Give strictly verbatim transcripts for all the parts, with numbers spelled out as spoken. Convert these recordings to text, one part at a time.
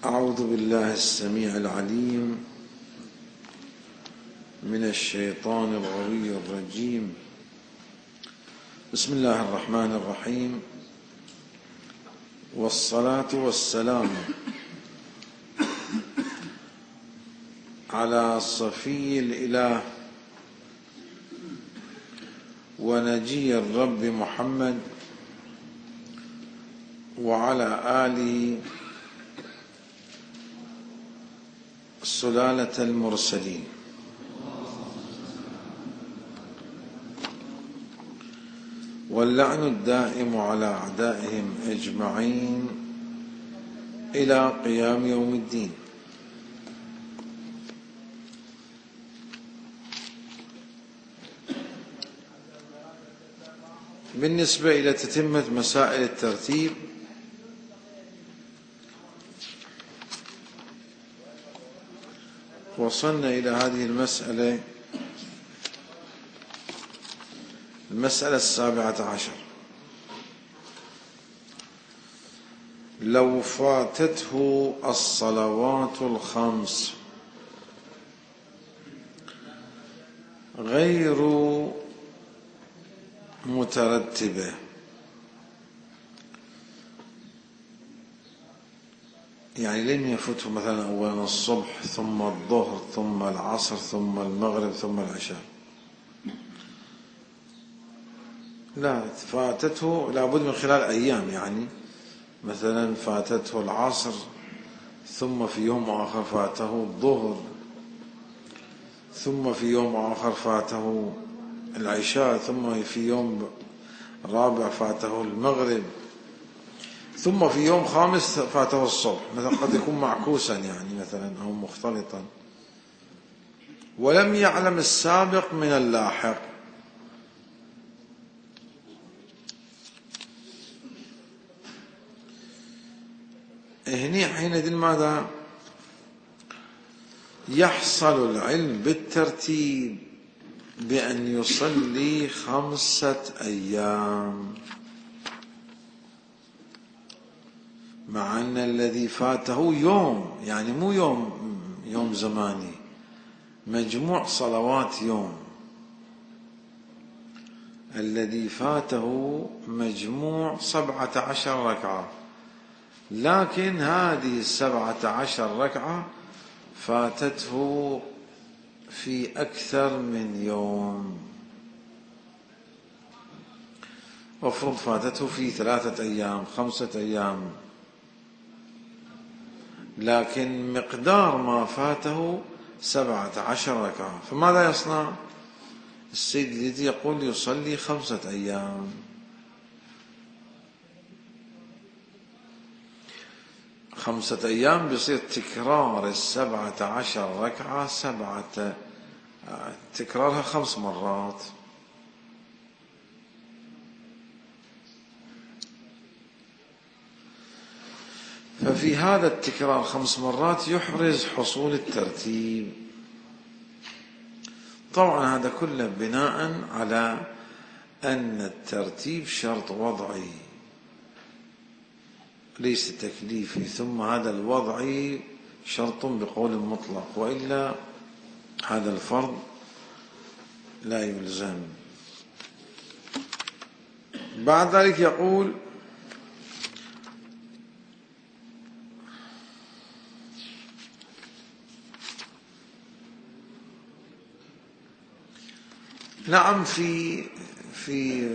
أعوذ بالله السميع العليم من الشيطان الغوي الرجيم. بسم الله الرحمن الرحيم، والصلاة والسلام على صفي الإله ونجي الرب محمد وعلى آله سلالة المرسلين. واللعن الدائم على أعدائهم أجمعين إلى قيام يوم الدين. بالنسبة إلى تتمة مسائل الترتيب، وصلنا إلى هذه المسألة المسألة السابعة عشر. لو فاتته الصلوات الخمس غير مترتبة، يعني لم يفته مثلا أولا الصبح ثم الظهر ثم العصر ثم المغرب ثم العشاء، لا، فاتته لابد من خلال أيام، يعني مثلا فاتته العصر ثم في يوم آخر فاته الظهر ثم في يوم آخر فاته العشاء ثم في يوم رابع فاته المغرب ثم في يوم خامس فاته الصبح، مثلا قد يكون معكوسا يعني مثلا أو مختلطا، ولم يعلم السابق من اللاحق. هنا حينئذ ماذا يحصل العلم بالترتيب؟ بأن يصلي خمسة أيام، مع أن الذي فاته يوم، يعني مو يوم يوم زماني، مجموع صلوات يوم. الذي فاته مجموع سبعة عشر ركعة، لكن هذه السبعة عشر ركعة فاتته في أكثر من يوم، وفرض فاتته في ثلاثة أيام خمسة أيام، لكن مقدار ما فاته سبعة عشر ركعة، فماذا يصنع؟ السيد الذي يقول يصلي خمسة أيام. خمسة أيام بيصير تكرار السبعة عشر ركعة سبعة تكرارها خمس مرات، ففي هذا التكرار خمس مرات يحرز حصول الترتيب. طبعا هذا كله بناء على أن الترتيب شرط وضعي ليس تكليفي، ثم هذا الوضعي شرط بقول مطلق، وإلا هذا الفرض لا يلزم. بعد ذلك يقول نعم في في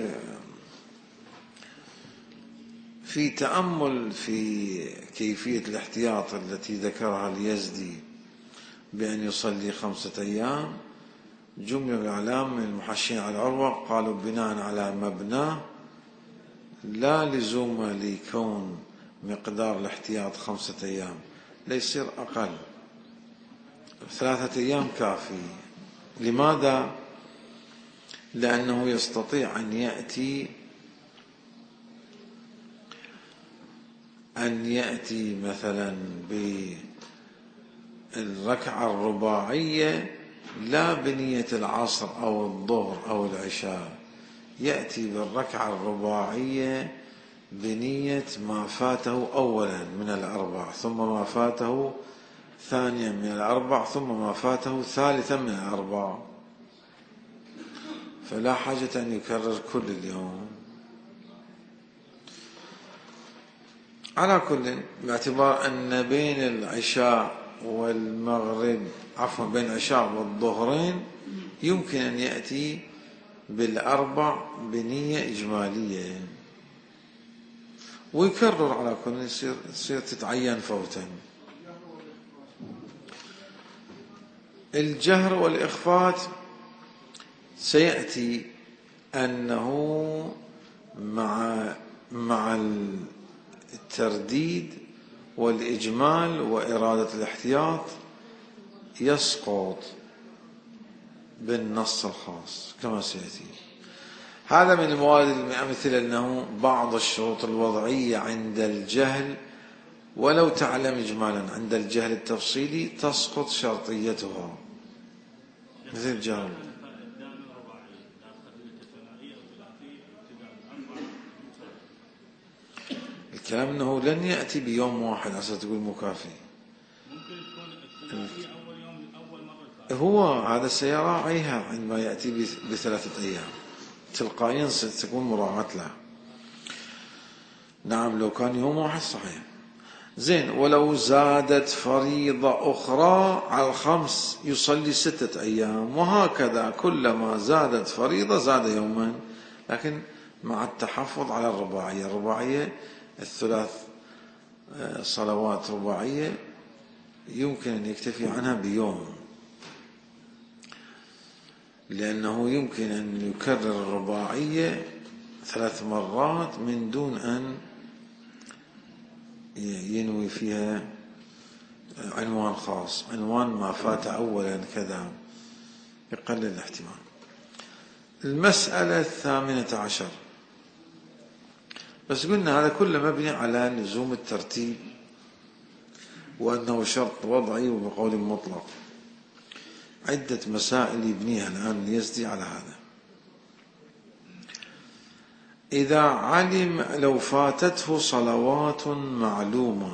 في تأمل في كيفية الاحتياط التي ذكرها اليزدي بأن يصلي خمسة أيام. جملة الإعلام من المحشين على العروة قالوا بناء على مبناه لا لزوم لكون مقدار الاحتياط خمسة أيام، ليصير أقل، ثلاثة أيام كافي. لماذا؟ لأنه يستطيع أن يأتي أن يأتي مثلا بالركعة الرباعية لا بنية العصر أو الظهر أو العشاء، يأتي بالركعة الرباعية بنية ما فاته أولا من الأربع، ثم ما فاته ثانيا من الأربع، ثم ما فاته ثالثا من الأربع، فلا حاجة أن يكرر كل اليوم. على كل، باعتبار أن بين العشاء والمغرب عفوا بين العشاء والظهرين يمكن أن يأتي بالأربع بنية إجمالية ويكرر على كل، يصير تصير تتعين فوتا. الجهر والإخفات سيأتي أنه مع مع الترديد والإجمال وإرادة الاحتياط يسقط بالنص الخاص كما سيأتي. هذا من الموارد المثل أنه بعض الشروط الوضعية عند الجهل ولو تعلم إجمالا عند الجهل التفصيلي تسقط شرطيتها، مثل الجهل. الكلام أنه لن يأتي بيوم واحد عشان تقول مكافي. ممكن تكون الثلاثية أول يوم أول مرة. هو هذا سيراعيها عندما يأتي بثلاثة أيام تلقائيا ستكون مراعاة لها. نعم لو كان يوم واحد صحيح. زين، ولو زادت فريضة أخرى على الخمس يصلي ستة أيام، وهكذا كلما زادت فريضة زاد يوما، لكن مع التحفظ على الرباعية. الرباعية الثلاث صلوات رباعية يمكن أن يكتفي عنها بيوم، لأنه يمكن أن يكرر الرباعية ثلاث مرات من دون أن ينوي فيها عنوان خاص، عنوان ما فات أولا كذا، يقلل الاحتمال. المسألة الثامنة عشر، بس قلنا هذا كله مبني على لزوم الترتيب وأنه شرط وضعي وبقول مطلق. عدة مسائل يبنيها الآن اليزدي على هذا. إذا علم لو فاتته صلوات معلومة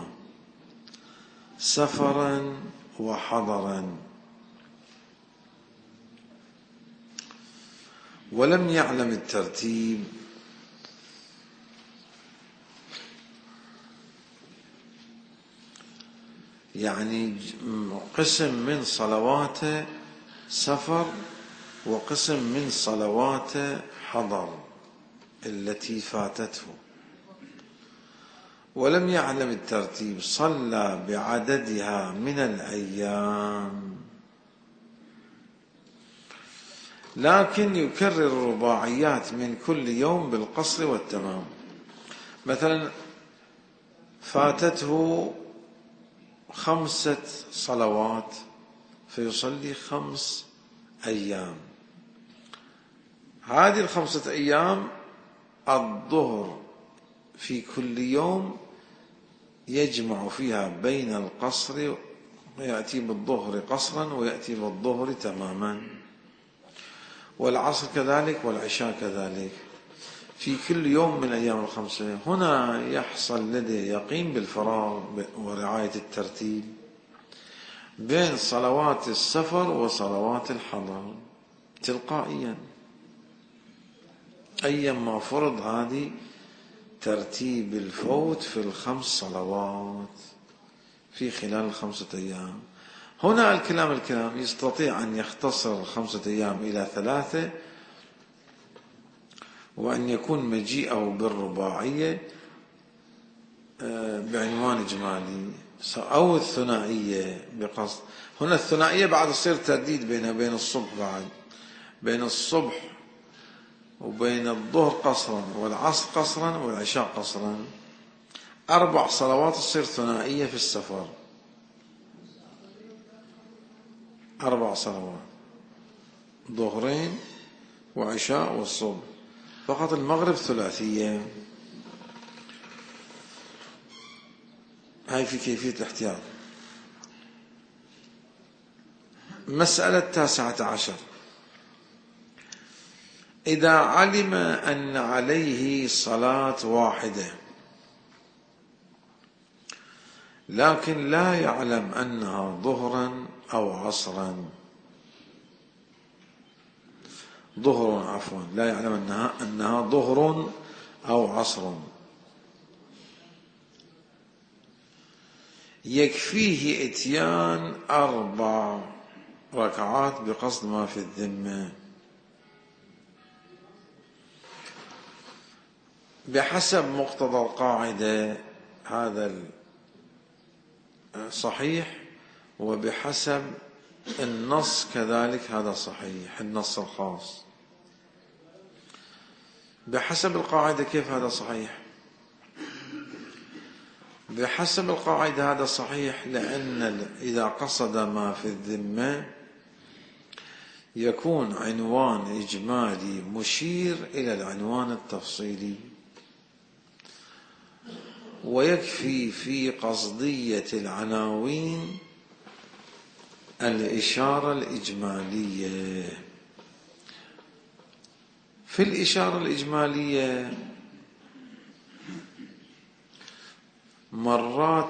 سفرا وحضرا ولم يعلم الترتيب، يعني قسم من صلواته سفر وقسم من صلواته حضر التي فاتته، ولم يعلم الترتيب، صلى بعددها من الأيام، لكن يكرر الرباعيات من كل يوم بالقصر والتمام. مثلا فاتته خمسة صلوات فيصلي خمس أيام، هذه الخمسة أيام الظهر في كل يوم يجمع فيها بين القصر ويأتي بالظهر قصرا ويأتي بالظهر تماما، والعصر كذلك والعشاء كذلك في كل يوم من أيام الخمسة. هنا يحصل لديه يقين بالفراغ ورعاية الترتيب بين صلوات السفر وصلوات الحضر تلقائيا، أيما فرض هذه ترتيب الفوت في الخمس صلوات في خلال الخمسة أيام. هنا الكلام الكلام يستطيع أن يختصر الخمسة أيام إلى ثلاثة، وأن يكون مجيئه بالرباعية بعنوان إجمالي أو الثنائية بقصد. هنا الثنائية بعد تصير ترديد بين بين الصبح، بعد بين الصبح وبين الظهر قصرا والعصر قصرا والعشاء قصرا، أربع صلوات تصير ثنائية في السفر، أربع صلوات ظهرين وعشاء والصبح. فقط المغرب ثلاثية. هاي في كيفية الاحتياط. مسألة التاسعة عشر، إذا علم أن عليه صلاة واحدة لكن لا يعلم أنها ظهرا أو عصرا، ظهر عفوا لا يعلم أنها أنها ظهر أو عصر. يكفيه إتيان أربع ركعات بقصد ما في الذمة بحسب مقتضى القاعدة، هذا صحيح، وبحسب النص كذلك هذا صحيح، النص الخاص. بحسب القاعدة كيف هذا صحيح؟ بحسب القاعدة هذا صحيح لأن إذا قصد ما في الذمة يكون عنوان إجمالي مشير إلى العنوان التفصيلي، ويكفي في قصدية العناوين الإشارة الإجمالية. في الإشارة الإجمالية مرات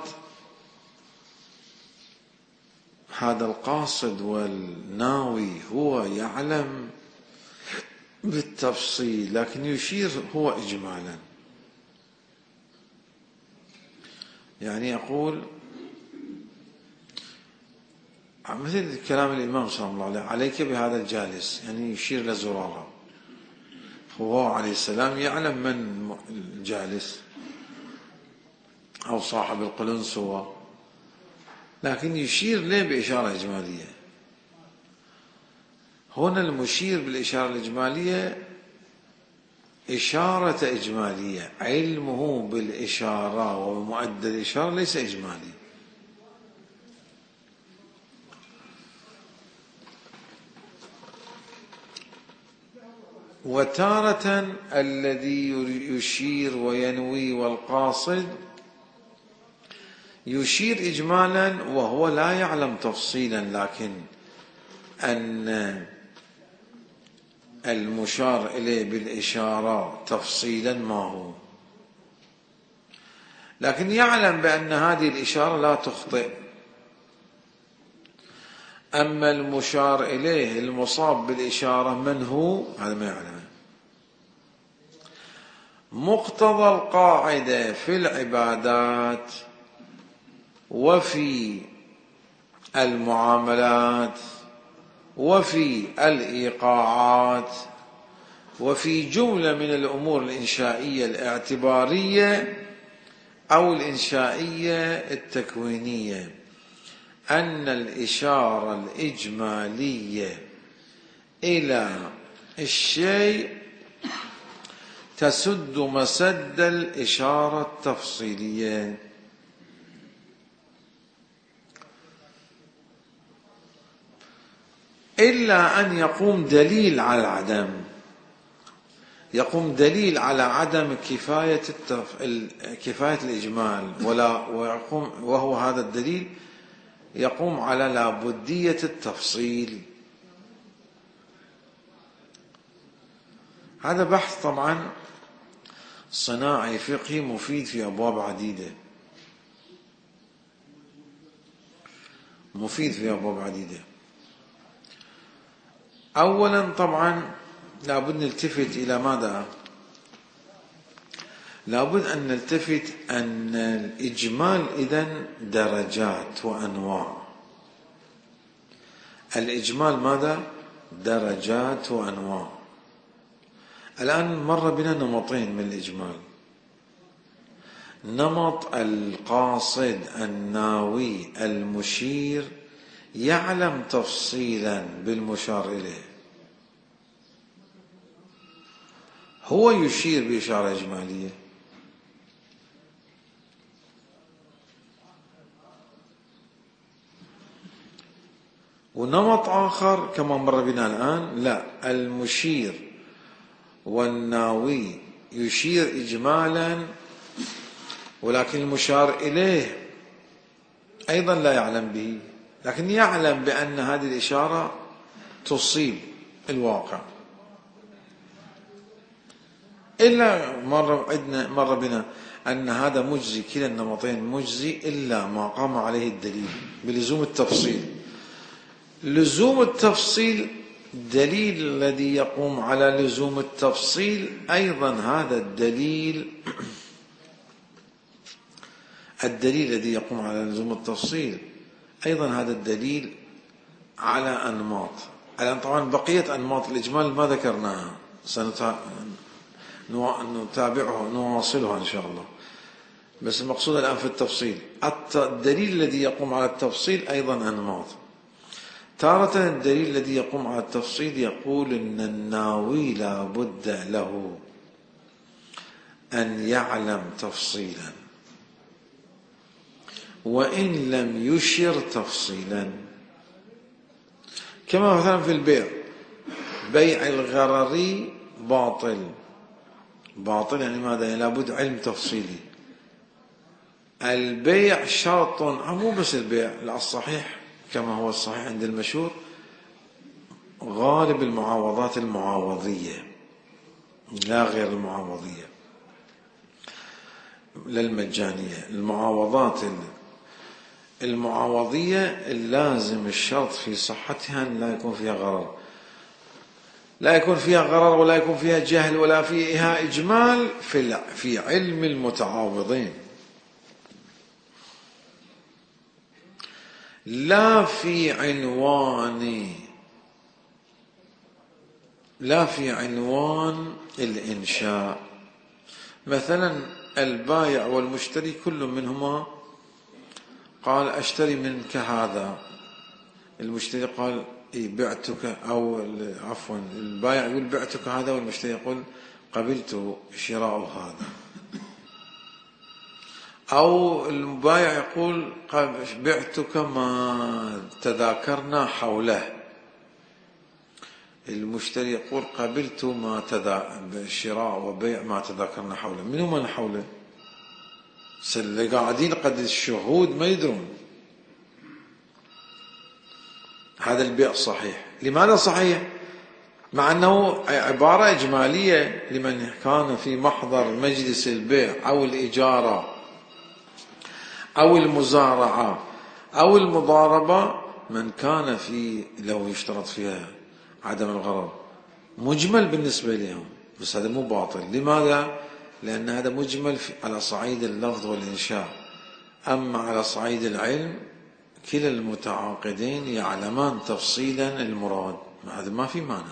هذا القاصد والناوي هو يعلم بالتفصيل لكن يشير هو إجمالا. يعني يقول مثل كلام الإمام صلى الله عليه وسلم عليك بهذا الجالس، يعني يشير لزرارة، هو عليه السلام يعلم من الجالس أو صاحب القلنسوة، لكن يشير له بإشارة إجمالية. هنا المشير بالإشارة الإجمالية إشارة إجمالية، علمه بالإشارة ومؤدى الإشارة ليس إجمالي. وتارة الذي يشير وينوي والقاصد يشير إجمالا وهو لا يعلم تفصيلا، لكن أن المشار إليه بالإشارة تفصيلا ما هو، لكن يعلم بأن هذه الإشارة لا تخطئ. أما المشار إليه المصاب بالإشارة من هو؟ هذا ما يعلم. مقتضى القاعدة في العبادات وفي المعاملات وفي الإيقاعات وفي جملة من الأمور الإنشائية الاعتبارية أو الإنشائية التكوينية أن الإشارة الإجمالية إلى الشيء تسد مسد الإشارة التفصيلية، إلا أن يقوم دليل على العدم، يقوم دليل على عدم كفاية التف... كفاية الإجمال، ولا ويقوم وهو هذا الدليل يقوم على لابدية التفصيل. هذا بحث طبعا صناعي فقهي مفيد في أبواب عديدة، مفيد في أبواب عديدة. أولا طبعا لابد نلتفت إلى ماذا؟ لابد أن نلتفت أن الإجمال إذن درجات وأنواع. الإجمال ماذا؟ درجات وأنواع. الآن مر بنا نمطين من الإجمال: نمط القاصد الناوي المشير يعلم تفصيلا بالمشار إليه، هو يشير بإشارة إجمالية. ونمط آخر كما مر بنا الآن، لا، المشير والناوي يشير إجمالا ولكن المشار إليه أيضا لا يعلم به، لكن يعلم بأن هذه الإشارة تصيب الواقع. إلا مر عندنا مر بنا أن هذا مجزي، كلا النمطين مجزي إلا ما قام عليه الدليل بلزوم التفصيل. لزوم التفصيل الدليل الذي يقوم على لزوم التفصيل أيضا هذا الدليل الدليل الذي يقوم على لزوم التفصيل أيضا هذا الدليل على أنماط. الآن طبعا بقية أنماط الإجمال ما ذكرناها، سنتابعها نواصلها إن شاء الله، بس المقصود الآن في التفصيل. الدليل الذي يقوم على التفصيل أيضا أنماط. تارة الدليل الذي يقوم على التفصيل يقول إن الناوي لا بد له أن يعلم تفصيلا وإن لم يشر تفصيلا، كما مثلا في البيع، بيع الغرر باطل. باطل يعني ماذا؟ يعني لابد علم تفصيلي. البيع شرط، مو بس البيع، لا، الصحيح كما هو الصحيح عند المشهور غالب المعاوضات المعاوضية لا غير المعاوضية لا المجانية. المعاوضات المعاوضية اللازم الشرط في صحتها أن لا يكون فيها غرر، لا يكون فيها غرر ولا يكون فيها جهل ولا فيها إجمال في في علم المتعاوضين، لا في عنوان لا في عنوان الإنشاء. مثلا البائع والمشتري كل منهما قال أشتري منك هذا، المشتري قال بعتك، أو عفوا البائع يقول بعتك هذا والمشتري يقول قبلت شراء هذا، أو البائع يقول بعتك ما تذاكرنا حوله، المشتري يقول قبلت ما تذا شراء وبيع ما تذاكرنا حوله. من هم من حوله؟ اللي قاعدين قد الشهود ما يدرون. هذا البيع صحيح. لماذا صحيح؟ مع أنه عبارة إجمالية لمن كان في محضر مجلس البيع أو الإجارة أو المزارعة أو المضاربة، من كان في لو يشترط فيها عدم الغرر مجمل بالنسبة لهم، بس هذا مو باطل. لماذا؟ لأن هذا مجمل على صعيد اللفظ والإنشاء، أما على صعيد العلم كلا المتعاقدين يعلمان تفصيلا المراد، هذا ما في مانع.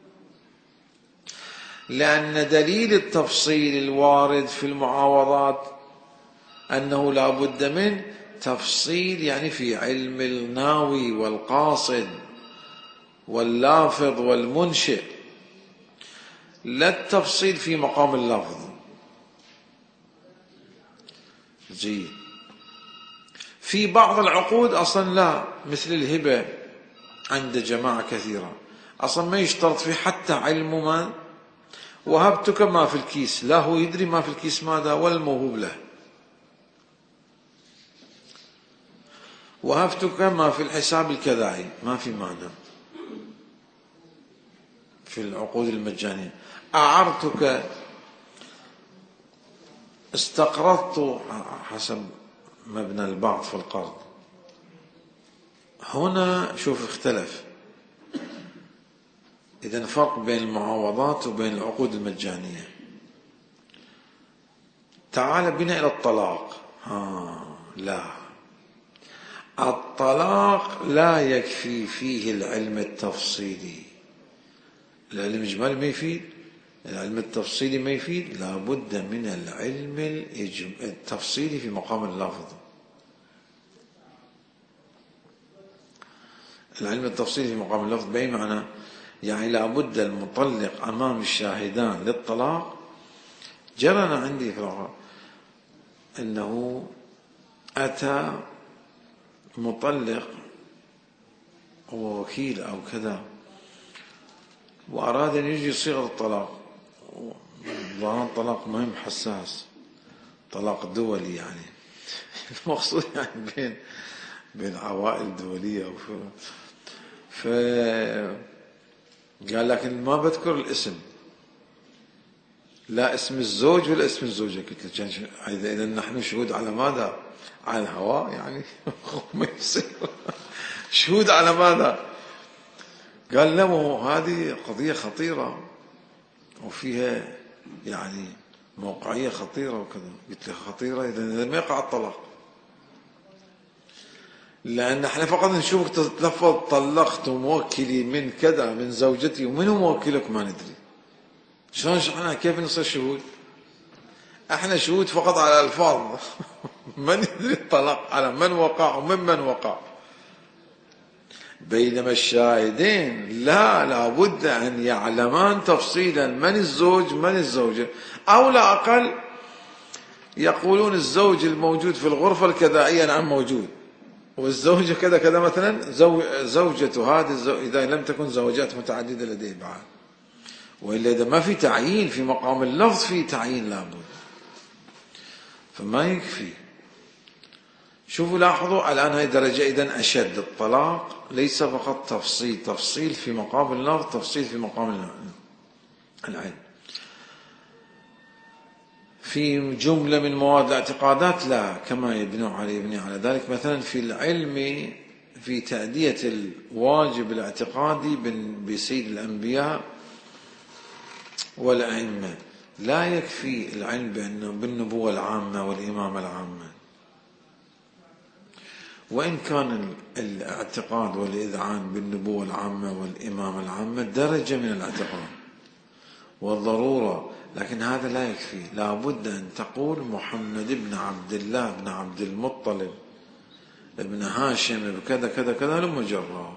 لأن دليل التفصيل الوارد في المعاوضات أنه لا بد من تفصيل، يعني في علم الناوي والقاصد واللافظ والمنشئ، لا التفصيل في مقام اللفظ. جيد. في بعض العقود أصلا لا، مثل الهبة عند جماعة كثيرة أصلا ما يشترط فيه حتى علم من وهبتك ما في الكيس، لا هو يدري ما في الكيس ماذا ولا الموهوب له. وهبتك ما في الحساب الكذائي، ما في معنى في العقود المجانية. أعرتك، استقرضت حسب مبنى البعض في القرض. هنا شوف اختلف. إذن فرق بين المعاوضات وبين العقود المجانية. تعال بنا إلى الطلاق. ها لا، الطلاق لا يكفي فيه العلم التفصيلي. العلم الإجمالي ما يفيد، العلم التفصيلي ما يفيد، لا بد من العلم التفصيلي في مقام اللفظ. العلم التفصيلي في مقام اللفظ بأي معنى؟ يعني لا بد المطلق أمام الشاهدان للطلاق. جرنا عندي في العقد أنه أتى مطلق ووكيل أو كذا وأراد أن يجري صيغة الطلاق. ظاهر الطلاق مهم حساس، طلاق دولي، يعني المقصود يعني بين بين عوائل دولية. ف قال لكن ما بذكر الاسم. لا اسم الزوج ولا اسم الزوجة. قلت له إذا نحن شهود على ماذا؟ على الهواء يعني. ما يصير شهود على ماذا؟ قال له هذه قضية خطيرة وفيها يعني موقعية خطيرة وكذا. قلت له خطيرة إذا ما يقع الطلاق، لأن احنا فقط نشوفك تتلفظ طلقت موكلي من كذا من زوجتي، ومن هو موكلك ما ندري. شلون احنا كيف نصير شهود؟ احنا شهود فقط على الألفاظ. ما ندري الطلاق على من وقع ومن من وقع. بينما الشاهدين لا لابد أن يعلمان تفصيلا من الزوج من الزوجة، أو لا أقل يقولون الزوج الموجود في الغرفة الكذائية نعم موجود، والزوجة كذا كذا مثلا زوجته هذه إذا لم تكن زوجات متعددة لديه بعد. وإلا إذا ما في تعيين في مقام اللفظ في تعيين لابد، فما يكفي. شوفوا لاحظوا الآن هاي درجة إذن أشد. الطلاق ليس فقط تفصيل تفصيل في مقام اللفظ، تفصيل في مقام العلم. في جملة من مواد الاعتقادات لا، كما يبنوا عليه يبني على ذلك. مثلا في العلم في تأدية الواجب الاعتقادي بسيد الأنبياء والأئمة لا يكفي العلم بالنبوة العامة والإمامة العامة، وإن كان الاعتقاد والإذعان بالنبوة العامة والإمامة العامة درجة من الاعتقاد والضرورة، لكن هذا لا يكفي. لا بد أن تقول محمد بن عبد الله بن عبد المطلب ابن هاشم بكذا كذا كذا لما جرى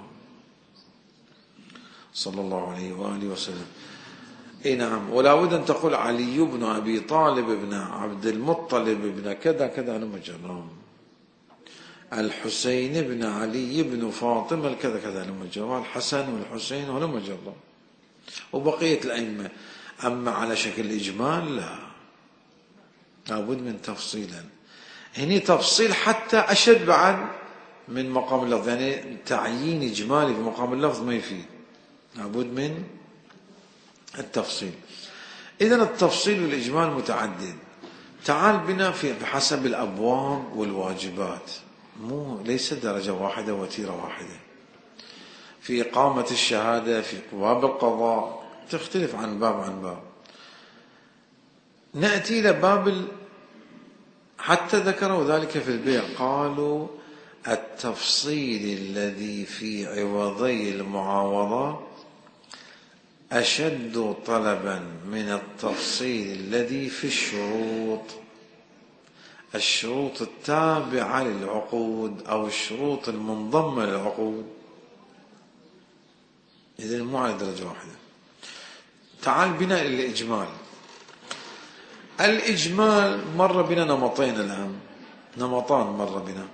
صلى الله عليه وآله وسلم. اي نعم. ولا بد أن تقول علي بن أبي طالب بن عبد المطلب بن كذا كذا لما جرى، الحسين بن علي بن فاطمة كذا كذا لما جرى، الحسن والحسين ولما جرى، وبقية الأئمة. أما على شكل إجمال لا، لابد من تفصيلا. هني تفصيل حتى أشد بعد من مقام اللفظ، يعني تعيين إجمالي في مقام اللفظ ما يفيد، لابد من التفصيل. إذن التفصيل والإجمال متعدد. تعال بنا في بحسب الأبواب والواجبات، مو ليس درجة واحدة وتيرة واحدة. في إقامة الشهادة في باب القضاء تختلف عن باب عن باب. نأتي إلى باب ال... حتى ذكروا ذلك في البيع، قالوا التفصيل الذي في عوضي المعاوضة أشد طلبا من التفصيل الذي في الشروط، الشروط التابعة للعقود أو الشروط المنضمة للعقود. إذن مو على درجة واحدة. تعال بنا إلى الإجمال. الإجمال مر بنا نمطين الآن، نمطان مر بنا.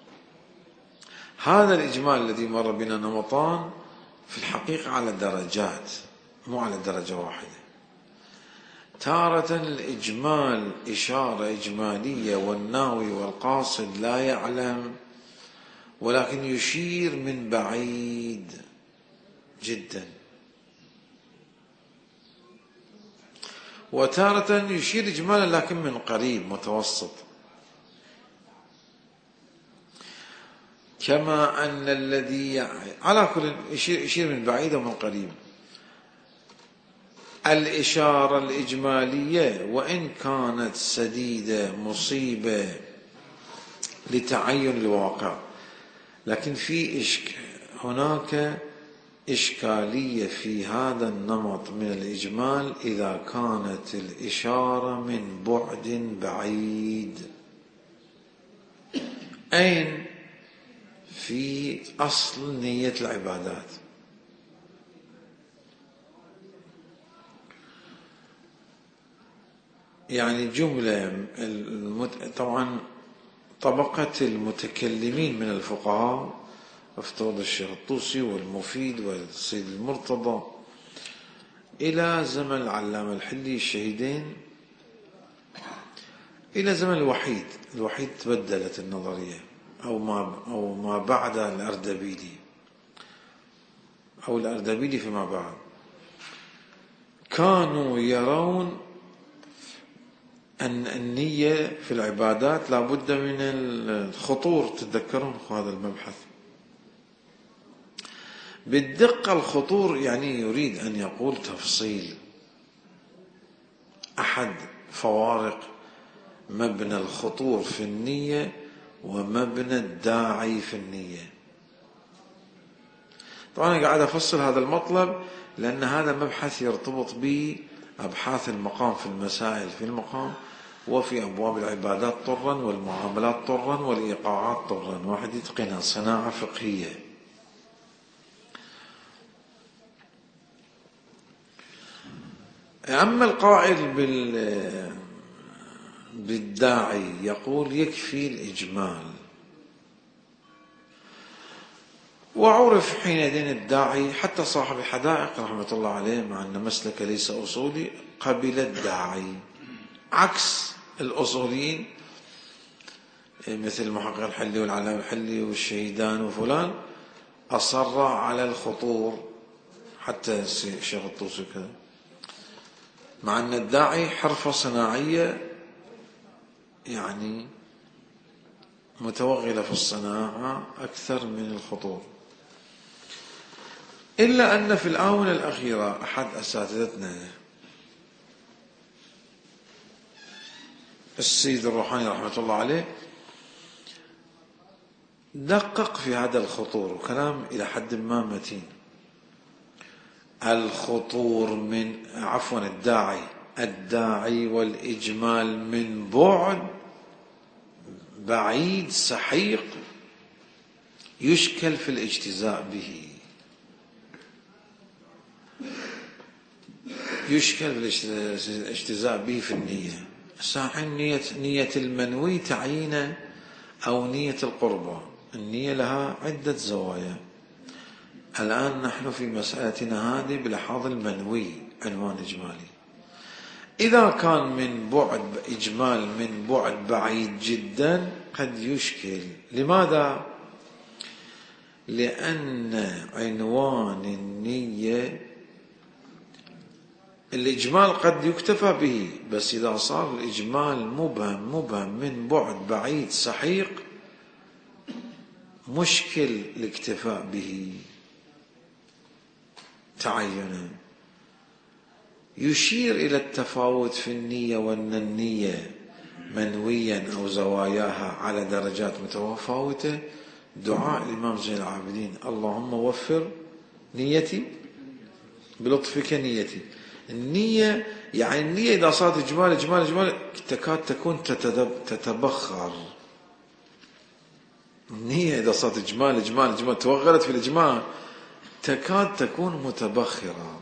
هذا الإجمال الذي مر بنا نمطان في الحقيقة على درجات، مو على درجة واحدة. تارة الإجمال إشارة إجمالية والناوي والقاصد لا يعلم، ولكن يشير من بعيد جدا. وتارة يشير إجمالا لكن من قريب متوسط، كما أن الذي على كل يشير, يشير من بعيد ومن قريب. الإشارة الإجمالية وإن كانت سديدة مصيبة لتعين الواقع، لكن في إشك... هناك إشكالية في هذا النمط من الإجمال إذا كانت الإشارة من بعد بعيد. أين؟ في أصل نية العبادات. يعني جملة المت... طبعا طبقة المتكلمين من الفقهاء، افترض الشيخ الطوسي والمفيد والسيد المرتضى إلى زمن العلامة الحلي الشهيدين، إلى زمن الوحيد الوحيد تبدلت النظرية، أو ما أو ما بعد الأردبيلي أو الأردبيلي فيما بعد. كانوا يرون أن النية في العبادات لا بد من الخطور. تتذكرون هذا المبحث بالدقة. الخطور يعني يريد أن يقول تفصيل. أحد فوارق مبنى الخطور في النية ومبنى الداعي في النية. طبعا أنا قاعد أفصل هذا المطلب لأن هذا مبحث يرتبط به أبحاث المقام في المسائل في المقام، وفي أبواب العبادات طرا، والمعاملات طرا، والإيقاعات طرا. واحد يتقنها صناعة فقهية. أما القائل بال بالداعي يقول يكفي الإجمال. وعرف حينئذ الداعي، حتى صاحب الحدائق رحمة الله عليه مع أن مسلك ليس أصولي قبل الداعي، عكس الأصوليين مثل المحقق الحلي والعلامة الحلي والشهيدان وفلان أصر على الخطور، حتى الشيخ الطوسي كذا، مع أن الداعي حرفة صناعية يعني متوغلة في الصناعة أكثر من الخطور. إلا أن في الآونة الأخيرة أحد أساتذتنا السيد الروحاني رحمة الله عليه دقق في هذا الخطور، وكلام إلى حد ما متين. الخطور من عفوا الداعي الداعي والإجمال من بعد بعيد سحيق يشكل في الاجتزاء به، يشكل في الاجتزاء به في النية. ساحن نية نية المنوي تعيين أو نية القربة. النية لها عدة زوايا. الآن نحن في مسألتنا هذه بلحاظ المنوي عنوان إجمالي. إذا كان من بعد إجمال من بعد بعيد جدا قد يشكل. لماذا؟ لأن عنوان النية الإجمال قد يكتفى به، بس إذا صار الإجمال مبهم مبهم من بعد بعيد سحيق مشكل الاكتفاء به تعينا. يشير إلى التفاوت في النية، وأن النية منويا أو زواياها على درجات متفاوتة. دعاء الإمام زين العابدين: اللهم وفر نيتي بلطفك نيتي. النية يعني النية إذا صارت إجمال إجمال إجمال تكاد تكون تتبخر. النية إذا صارت إجمال إجمال إجمال توغلت في الإجمال تكاد تكون متبخرة،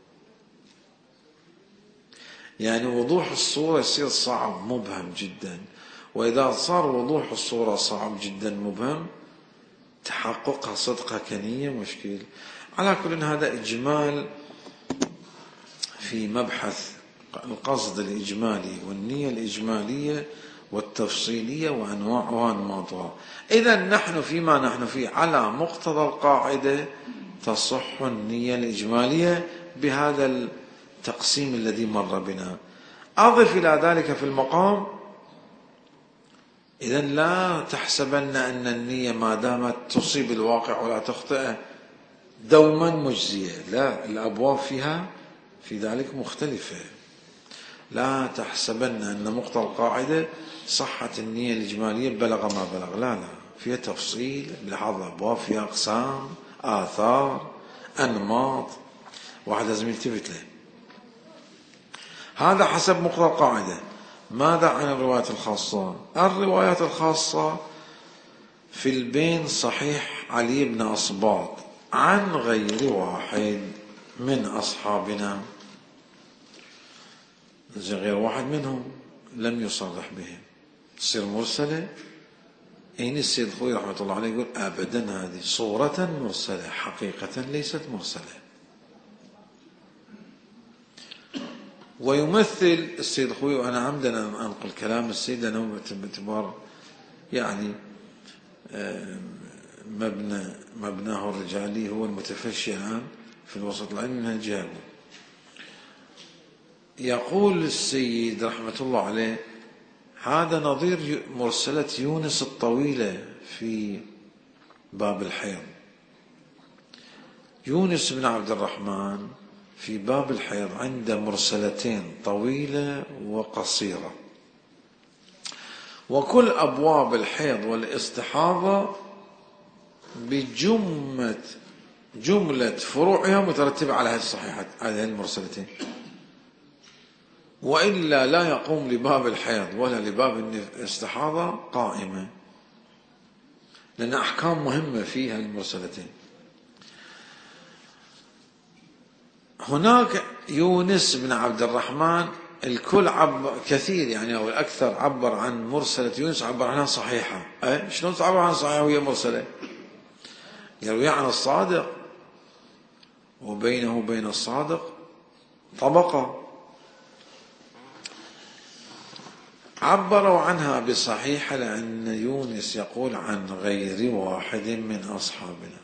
يعني وضوح الصورة يصير صعب مبهم جدا. وإذا صار وضوح الصورة صعب جدا مبهم تحققها صدقها كنية مشكل. على كل هذا إجمال في مبحث القصد الإجمالي والنية الإجمالية والتفصيلية وأنواعها وأنماطها. إذا نحن فيما نحن فيه على مقتضى القاعدة تصح النية الإجمالية بهذا التقسيم الذي مر بنا. أضف إلى ذلك في المقام: إذا لا تحسبن أن النية ما دامت تصيب الواقع ولا تخطئه دوما مجزية، لا، الأبواب فيها في ذلك مختلفة. لا تحسبن أن مقتضى القاعدة صحة النية الإجمالية بلغ ما بلغ، لا لا، فيها تفصيل بلحاظ الأبواب، فيها أقسام، آثار، أنماط، واحد لازم يلتفت له. هذا حسب مقتضى القاعدة. ماذا عن الروايات الخاصة؟ الروايات الخاصة في البين صحيح علي بن أصباط عن غير واحد من أصحابنا، غير واحد منهم لم يصرح به، تصير مرسلة. إن السيد خوي رحمة الله عليه يقول أبدا هذه صورة مرسلة، حقيقة ليست مرسلة. ويمثل السيد خوي، وأنا عمدا أنقل كلام السيد لأنه باعتبار يعني مبنى مبناه الرجالي هو المتفشي الآن في الوسط العلمي من الجهة. يقول السيد رحمة الله عليه: هذا نظير مرسلة يونس الطويلة في باب الحيض. يونس بن عبد الرحمن في باب الحيض عنده مرسلتين طويلة وقصيرة، وكل أبواب الحيض والاستحاضة بجملة جملة فروعها مترتبة على هذه الصحيحات، على هذه المرسلتين، وإلا لا يقوم لباب الحيض ولا لباب الاستحاضة قائمة، لأن أحكام مهمة فيها المرسلتين. هناك يونس بن عبد الرحمن الكل عبر كثير يعني أو الأكثر عبر عن مرسلة يونس، عبر عنها صحيحة. أي شلون تعبر عن صحيحة وهي مرسلة؟ يروي عن الصادق وبينه وبين الصادق طبقة، عبروا عنها بصحيحة لأن يونس يقول عن غير واحد من أصحابنا.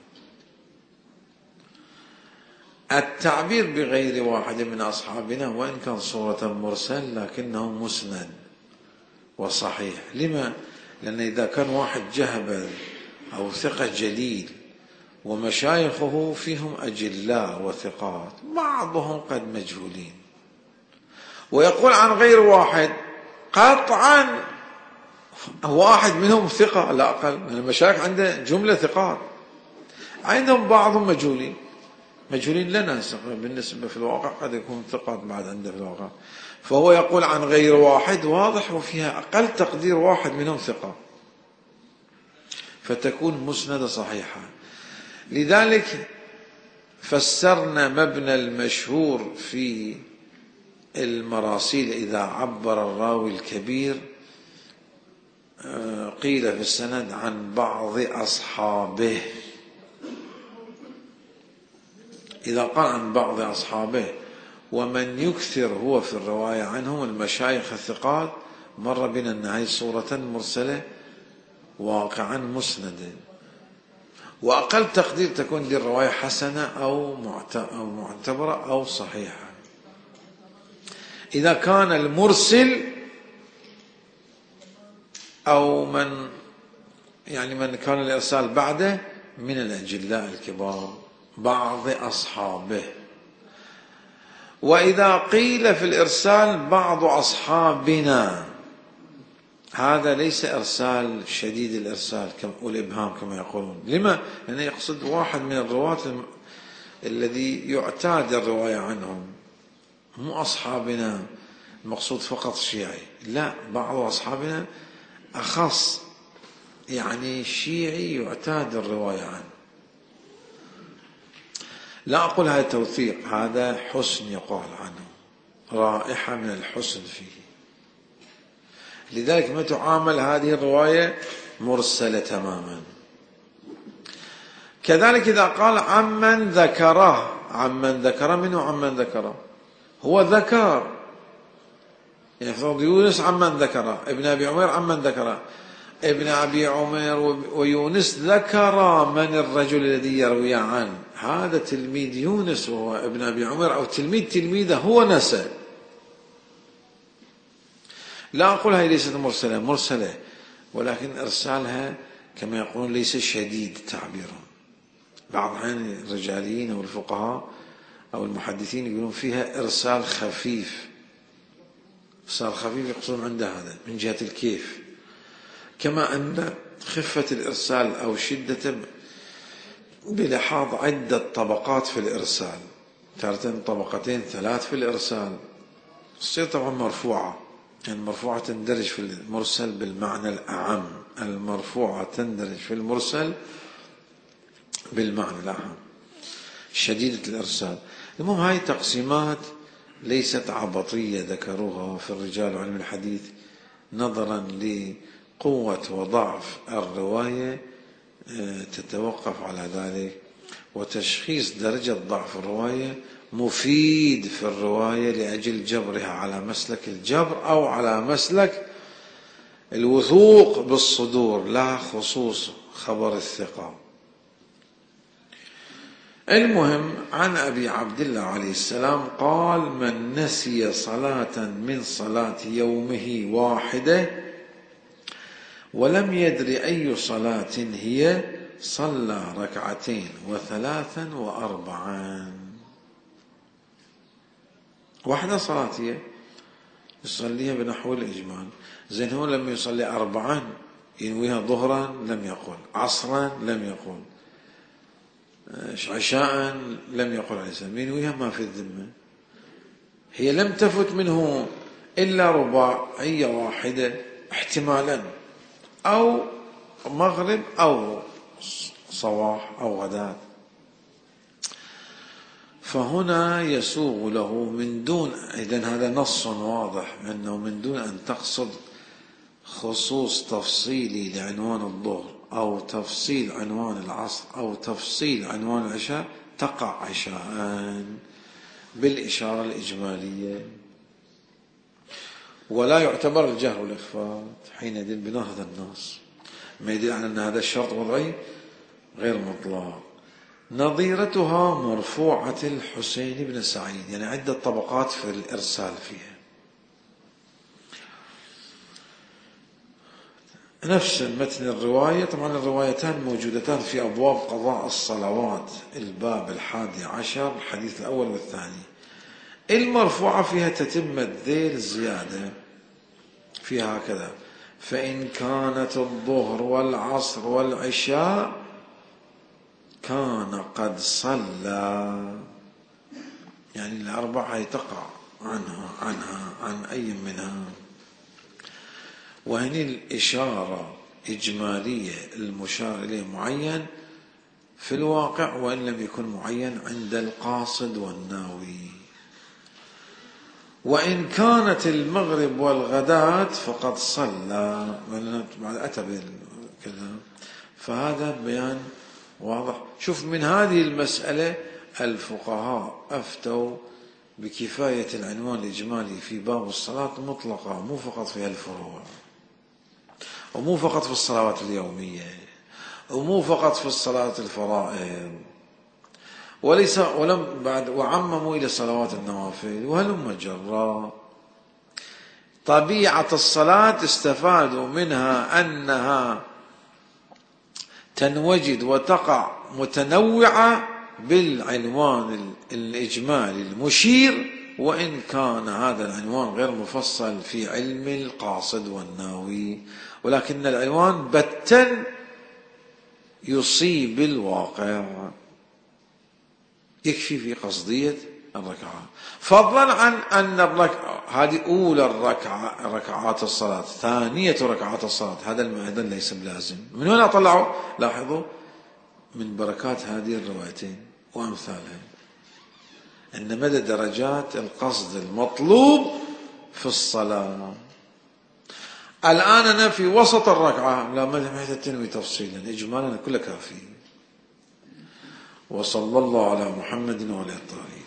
التعبير بغير واحد من أصحابنا وإن كان صورة مرسل لكنه مسند وصحيح. لما؟ لأن إذا كان واحد جهبذ أو ثقة جليل ومشايخه فيهم أجلاء وثقات بعضهم قد مجهولين، ويقول عن غير واحد قطعا واحد منهم ثقة على الأقل، المشايخ عنده جملة ثقات، عندهم بعضهم مجهولين، مجهولين لنا بالنسبة في الواقع قد يكون ثقات بعد عنده في الواقع، فهو يقول عن غير واحد واضح وفيها أقل تقدير واحد منهم ثقة، فتكون مسندة صحيحة. لذلك فسرنا مبنى المشهور في المراسيل إذا عبر الراوي الكبير قيل في السند عن بعض أصحابه، إذا قال عن بعض أصحابه ومن يكثر هو في الرواية عنهم المشايخ الثقات مر بنا أن هذه صورة مرسلة واقعا مسندة، وأقل تقدير تكون دي الرواية حسنة أو معتبرة أو صحيحة. إذا كان المرسل أو من يعني من كان الإرسال بعده من الأجلاء الكبار بعض أصحابه. وإذا قيل في الإرسال بعض أصحابنا هذا ليس إرسال شديد الإرسال والإبهام كما يقولون. لما؟ لأنه يقصد واحد من الرواة الذي يعتاد الرواية عنهم، مو أصحابنا المقصود فقط شيعي، لا، بعض أصحابنا أخص يعني شيعي يعتاد الرواية عنه. لا أقول هذا توثيق، هذا حسن يقال عنه، رائحة من الحسن فيه، لذلك ما تعامل هذه الرواية مرسلة تماما. كذلك إذا قال عمن ذكره، عمن ذكره منه عمن ذكره هو ذكر، يعني يونس عمن ذكره، ابن أبي عمر عمن ذكره، ابن أبي عمر ويونس ذكر من الرجل الذي يروي عنه، هذا تلميذ يونس وهو ابن أبي عمر أو تلميذ تلميذه هو نسى. لا أقول هذه ليست مرسلة، مرسلة ولكن إرسالها كما يقولون ليس شديد تعبيرا. بعض عن الرجاليين أو الفقهاء أو المحدثين يقولون فيها إرسال خفيف، إرسال خفيف يقصدون عند هذا من جهة الكيف، كما أن خفة الإرسال أو شدة بلحاظ عدة طبقات في الإرسال، تارة طبقتين ثلاث في الإرسال، تصير طبعا مرفوعة، يعني المرفوعة تندرج في المرسل بالمعنى الأعم، المرفوعة تندرج في المرسل بالمعنى الأعم، شديدة الإرسال. المهم هاي تقسيمات ليست عبطية ذكروها في الرجال وعلم الحديث نظرا لقوة وضعف الرواية، تتوقف على ذلك، وتشخيص درجة ضعف الرواية مفيد في الرواية لأجل جبرها على مسلك الجبر أو على مسلك الوثوق بالصدور، لا خصوص خبر الثقة. المهم عن أبي عبد الله عليه السلام قال: من نسي صلاة من صلاة يومه واحدة ولم يدر أي صلاة هي صلى ركعتين وثلاثا وأربعا. واحدة صلاة هي يصليها بنحو الإجمال. زين هو لم يصلي أربعا ينويها ظهرا لم يقل، عصرا لم يقل، عشاء لم يقل عليه السلام، ينويها ما في الذمة. هي لم تفت منه إلا رباعية واحدة احتمالا، أو مغرب أو صباح أو غداء، فهنا يسوغ له من دون، إذن هذا نص واضح أنه من دون أن تقصد خصوص تفصيلي لعنوان الظهر أو تفصيل عنوان العصر أو تفصيل عنوان العشاء تقع عشاء بالإشارة الإجمالية، ولا يعتبر الجهر والإخفاء حين يدل بناء هذا النص، ما يدل على أن هذا الشرط وضعي غير مطلق. نظيرتها مرفوعة الحسين بن سعيد، يعني عدة طبقات في الإرسال فيها. نفس متن الرواية، طبعا الروايتان موجودتان في أبواب قضاء الصلوات، الباب الحادي عشر الحديث الأول والثاني. المرفوعة فيها تتمة ذيل زيادة فيها هكذا: فإن كانت الظهر والعصر والعشاء كان قد صلى، يعني الأربعة تقع عنها عنها عن أي منها. وهني الإشارة إجمالية، المشار إليه معين في الواقع وإن لم يكن معين عند القاصد والناوي. وإن كانت المغرب والغداة فقد صلى، بعد أتى كذا، فهذا بيان واضح. شوف من هذه المسألة الفقهاء أفتوا بكفاية العنوان الإجمالي في باب الصلاة مطلقة، مو فقط في الفروع، ومو فقط في الصلوات اليومية، ومو فقط في الصلاة الفرائض، وليس ولم بعد وعمموا إلى صلوات النوافل وهلم جرا. طبيعة الصلاة استفادوا منها أنها تنوجد وتقع متنوعة بالعنوان الإجمالي المشير، وإن كان هذا العنوان غير مفصل في علم القاصد والناوي، ولكن العنوان بتًا يصيب الواقع، يكفي في قصدية الركعة، فضلا عن أن الركعة هذه أولى الركعة ركعات الصلاة، ثانية ركعات الصلاة، هذا أيضا ليس بلازم. من هنا طلعوا، لاحظوا من بركات هذه الروايتين وأمثالها أن مدى درجات القصد المطلوب في الصلاة. الآن أنا في وسط الركعة، لا ما محتاج تنوي تفصيلا، إجمالا كله كافي. وصلى الله على محمد وعلى آله.